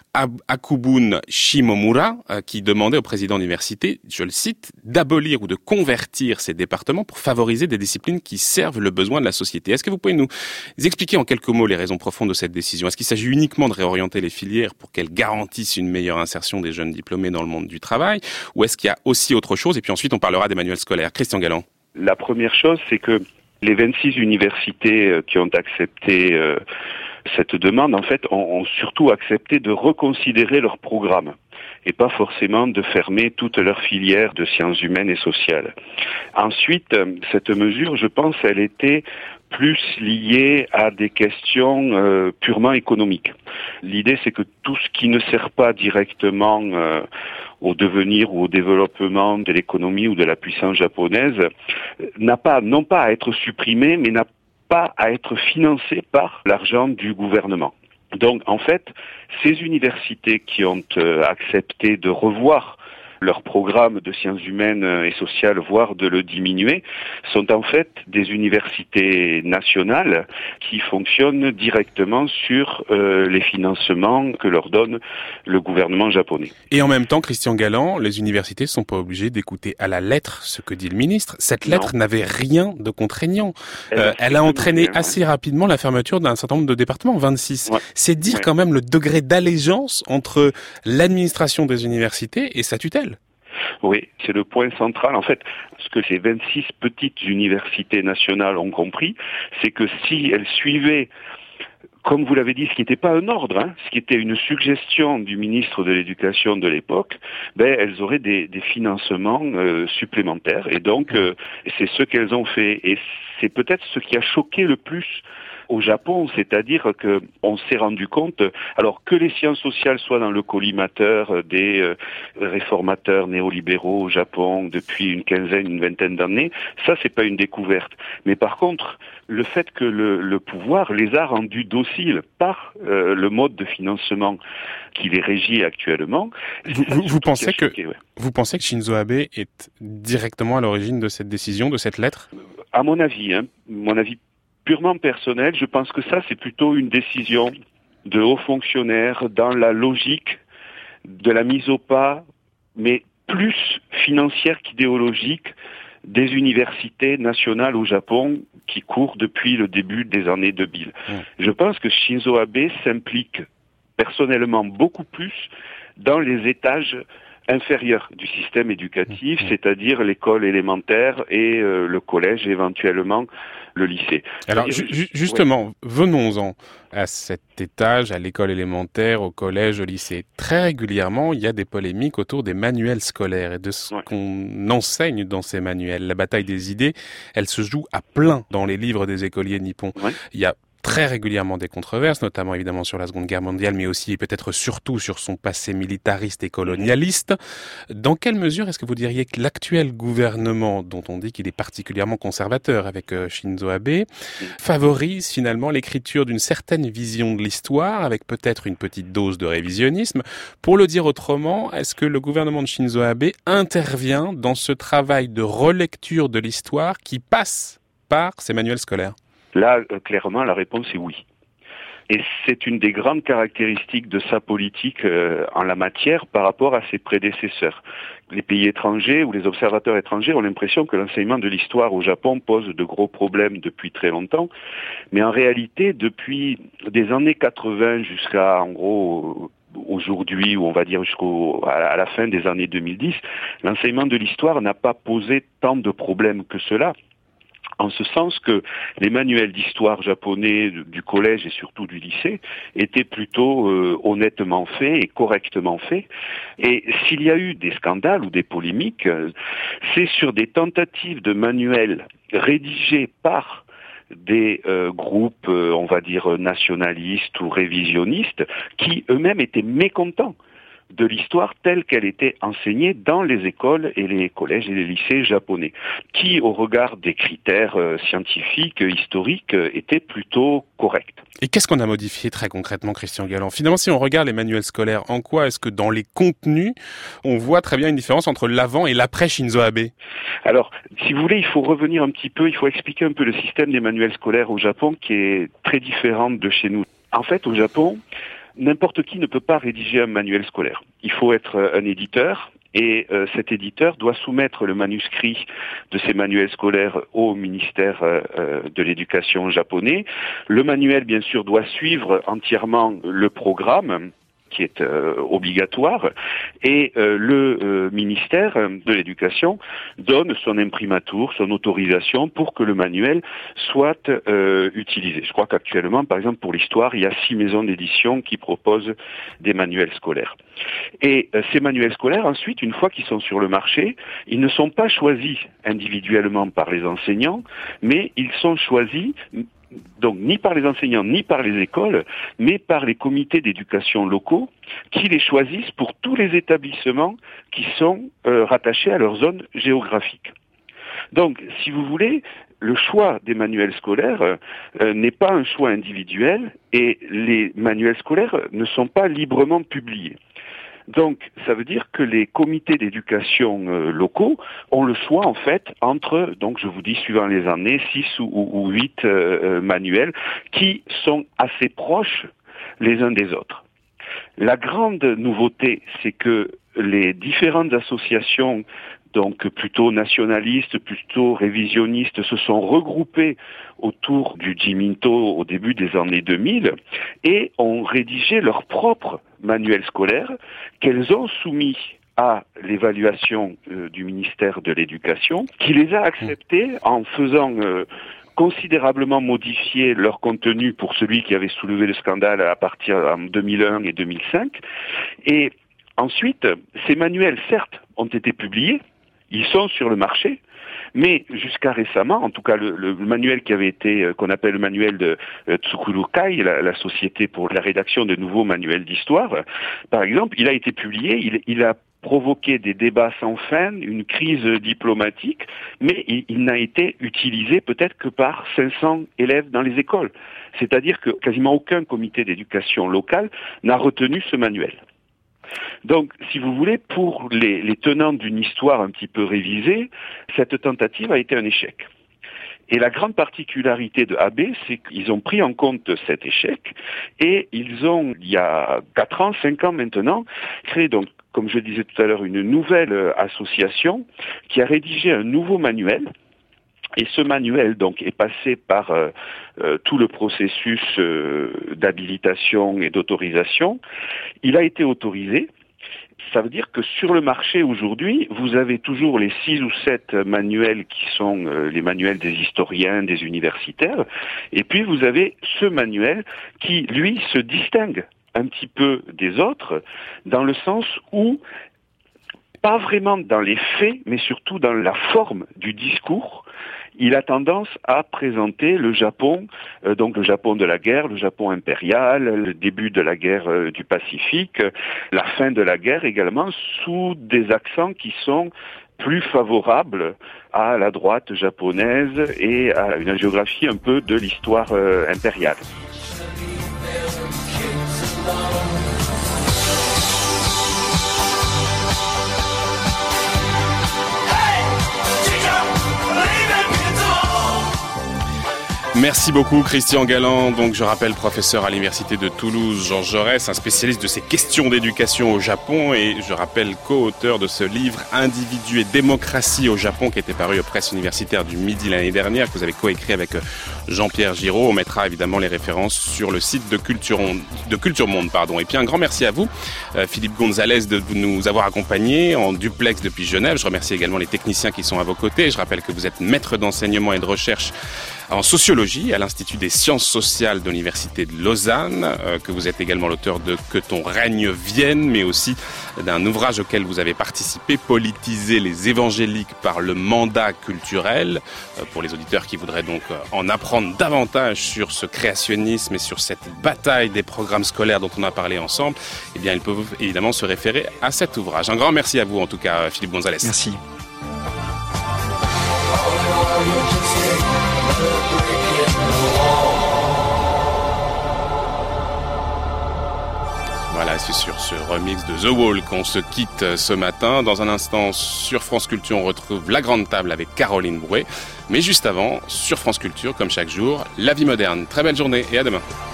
G: Akubun Shimomura, qui demandait au président d'université, je le cite, d'abolir ou de convertir ces départements pour favoriser des disciplines qui servent le besoin de la société. Est-ce que vous pouvez nous expliquer en quelques mots les raisons profondes de cette décision? Est-ce qu'il s'agit uniquement de réorienter les filières pour qu'elles garantissent une meilleure insertion des jeunes diplômés dans le monde du travail, ou est-ce qu'il y a aussi autre chose? Et puis ensuite, on parlera des manuels scolaires. Christian Galland.
Q: La première chose, c'est que les 26 universités qui ont accepté cette demande, en fait, ont surtout accepté de reconsidérer leur programme et pas forcément de fermer toute leur filière de sciences humaines et sociales. Ensuite, cette mesure, je pense, elle était plus liée à des questions purement économiques. L'idée, c'est que tout ce qui ne sert pas directement au devenir ou au développement de l'économie ou de la puissance japonaise n'a pas, non pas à être supprimé, mais n'a pas à être financé par l'argent du gouvernement. Donc, en fait, ces universités qui ont accepté de revoir leur programme de sciences humaines et sociales, voire de le diminuer, sont en fait des universités nationales qui fonctionnent directement sur les financements que leur donne le gouvernement japonais.
G: Et en même temps, Christian Galland, les universités ne sont pas obligées d'écouter à la lettre ce que dit le ministre. Cette lettre n'avait rien de contraignant. Elle a entraîné assez rapidement la fermeture d'un certain nombre de départements, 26. Ouais. C'est dire quand même le degré d'allégeance entre l'administration des universités et sa tutelle.
Q: Oui, c'est le point central. En fait, ce que ces 26 petites universités nationales ont compris, c'est que si elles suivaient, comme vous l'avez dit, ce qui n'était pas un ordre, ce qui était une suggestion du ministre de l'Éducation de l'époque, elles auraient des financements supplémentaires. Et donc, c'est ce qu'elles ont fait. Et c'est peut-être ce qui a choqué le plus au Japon, c'est-à-dire que on s'est rendu compte, alors que les sciences sociales soient dans le collimateur des réformateurs néolibéraux au Japon depuis une vingtaine d'années, ça c'est pas une découverte. Mais par contre, le fait que le pouvoir les a rendus dociles par le mode de financement qui les régit actuellement.
G: Vous pensez que Shinzo Abe est directement à l'origine de cette décision, de cette lettre?
Q: À mon avis, purement personnel, je pense que ça, c'est plutôt une décision de hauts fonctionnaires dans la logique de la mise au pas, mais plus financière qu'idéologique, des universités nationales au Japon qui courent depuis le début des années 2000. Je pense que Shinzo Abe s'implique personnellement beaucoup plus dans les étages inférieur du système éducatif, c'est-à-dire l'école élémentaire et le collège, éventuellement le lycée.
G: Alors justement, venons-en à cet étage, à l'école élémentaire, au collège, au lycée. Très régulièrement, il y a des polémiques autour des manuels scolaires et de ce qu'on enseigne dans ces manuels. La bataille des idées, elle se joue à plein dans les livres des écoliers nippons. Il y a très régulièrement des controverses, notamment évidemment sur la Seconde Guerre mondiale, mais aussi et peut-être surtout sur son passé militariste et colonialiste. Dans quelle mesure est-ce que vous diriez que l'actuel gouvernement, dont on dit qu'il est particulièrement conservateur avec Shinzo Abe, favorise finalement l'écriture d'une certaine vision de l'histoire, avec peut-être une petite dose de révisionnisme? Pour le dire autrement, est-ce que le gouvernement de Shinzo Abe intervient dans ce travail de relecture de l'histoire qui passe par ces manuels scolaires?
Q: Là, clairement, la réponse est oui. Et c'est une des grandes caractéristiques de sa politique en la matière par rapport à ses prédécesseurs. Les pays étrangers ou les observateurs étrangers ont l'impression que l'enseignement de l'histoire au Japon pose de gros problèmes depuis très longtemps. Mais en réalité, depuis des années 80 jusqu'à, en gros, aujourd'hui, ou on va dire à la fin des années 2010, l'enseignement de l'histoire n'a pas posé tant de problèmes que cela. en ce sens que les manuels d'histoire japonais du collège et surtout du lycée étaient plutôt honnêtement faits et correctement faits. Et s'il y a eu des scandales ou des polémiques, c'est sur des tentatives de manuels rédigés par des groupes, on va dire, nationalistes ou révisionnistes, qui eux-mêmes étaient mécontents de l'histoire telle qu'elle était enseignée dans les écoles et les collèges et les lycées japonais, qui, au regard des critères scientifiques, historiques, étaient plutôt corrects.
G: Et qu'est-ce qu'on a modifié très concrètement, Christian Galland ? Finalement, si on regarde les manuels scolaires, en quoi est-ce que dans les contenus, on voit très bien une différence entre l'avant et l'après Shinzo Abe ?
Q: Alors, si vous voulez, il faut revenir un petit peu, il faut expliquer un peu le système des manuels scolaires au Japon, qui est très différent de chez nous. En fait, au Japon, n'importe qui ne peut pas rédiger un manuel scolaire. Il faut être un éditeur et cet éditeur doit soumettre le manuscrit de ces manuels scolaires au ministère de l'Éducation japonais. Le manuel, bien sûr, doit suivre entièrement le programme qui est obligatoire, et le ministère de l'Éducation donne son imprimatur, son autorisation pour que le manuel soit utilisé. Je crois qu'actuellement, par exemple, pour l'histoire, il y a 6 maisons d'édition qui proposent des manuels scolaires. Et ces manuels scolaires, ensuite, une fois qu'ils sont sur le marché, ils ne sont pas choisis individuellement par les enseignants, mais ils sont choisis donc ni par les enseignants ni par les écoles, mais par les comités d'éducation locaux qui les choisissent pour tous les établissements qui sont rattachés à leur zone géographique. Donc, si vous voulez, le choix des manuels scolaires n'est pas un choix individuel et les manuels scolaires ne sont pas librement publiés. Donc, ça veut dire que les comités d'éducation locaux ont le choix, en fait, entre, donc je vous dis, suivant les années, 6 ou 8 manuels qui sont assez proches les uns des autres. La grande nouveauté, c'est que les différentes associations, donc plutôt nationalistes, plutôt révisionnistes, se sont regroupées autour du Jiminto au début des années 2000 et ont rédigé leur propre manuel scolaire qu'elles ont soumis à l'évaluation du ministère de l'Éducation, qui les a acceptés en faisant considérablement modifier leur contenu pour celui qui avait soulevé le scandale à partir de 2001 et 2005. Et ensuite, ces manuels, certes, ont été publiés, ils sont sur le marché, mais jusqu'à récemment, en tout cas le manuel qui avait été, qu'on appelle le manuel de Tsukurukai, la société pour la rédaction de nouveaux manuels d'histoire, par exemple, il a été publié, il a provoqué des débats sans fin, une crise diplomatique, mais il n'a été utilisé peut-être que par 500 élèves dans les écoles. C'est-à-dire que quasiment aucun comité d'éducation local n'a retenu ce manuel. Donc, si vous voulez, pour les tenants d'une histoire un petit peu révisée, cette tentative a été un échec. Et la grande particularité de Abe, c'est qu'ils ont pris en compte cet échec et ils ont, il y a 4 ans, 5 ans maintenant, créé donc, comme je disais tout à l'heure, une nouvelle association qui a rédigé un nouveau manuel. Et ce manuel donc est passé par tout le processus d'habilitation et d'autorisation. Il a été autorisé. Ça veut dire que sur le marché aujourd'hui, vous avez toujours les 6 ou 7 manuels qui sont les manuels des historiens, des universitaires. Et puis vous avez ce manuel qui, lui, se distingue un petit peu des autres dans le sens où, pas vraiment dans les faits, mais surtout dans la forme du discours, il a tendance à présenter le Japon, donc le Japon de la guerre, le Japon impérial, le début de la guerre du Pacifique, la fin de la guerre également, sous des accents qui sont plus favorables à la droite japonaise et à une géographie un peu de l'histoire impériale.
G: Merci beaucoup Christian Galland. Donc je rappelle professeur à l'université de Toulouse Georges Jaurès, un spécialiste de ces questions d'éducation au Japon et je rappelle co-auteur de ce livre Individu et démocratie au Japon qui était paru aux presses universitaires du Midi l'année dernière, que vous avez coécrit avec Jean-Pierre Giraud. On mettra évidemment les références sur le site de Culture Monde. Et puis un grand merci à vous Philippe Gonzalez de nous avoir accompagnés en duplex depuis Genève. Je remercie également les techniciens qui sont à vos côtés. Je rappelle que vous êtes maître d'enseignement et de recherche en sociologie à l'Institut des sciences sociales de l'Université de Lausanne, que vous êtes également l'auteur de Que ton règne vienne, mais aussi d'un ouvrage auquel vous avez participé, Politiser les évangéliques par le mandat culturel, pour les auditeurs qui voudraient donc en apprendre davantage sur ce créationnisme et sur cette bataille des programmes scolaires dont on a parlé ensemble. Eh bien, ils peuvent évidemment se référer à cet ouvrage. Un grand merci à vous en tout cas, Philippe Gonzalez.
F: Merci.
G: Voilà, c'est sur ce remix de The Wall qu'on se quitte ce matin. Dans un instant, sur France Culture, on retrouve La Grande Table avec Caroline Brouet. Mais juste avant, sur France Culture, comme chaque jour, La vie moderne. Très belle journée et à demain.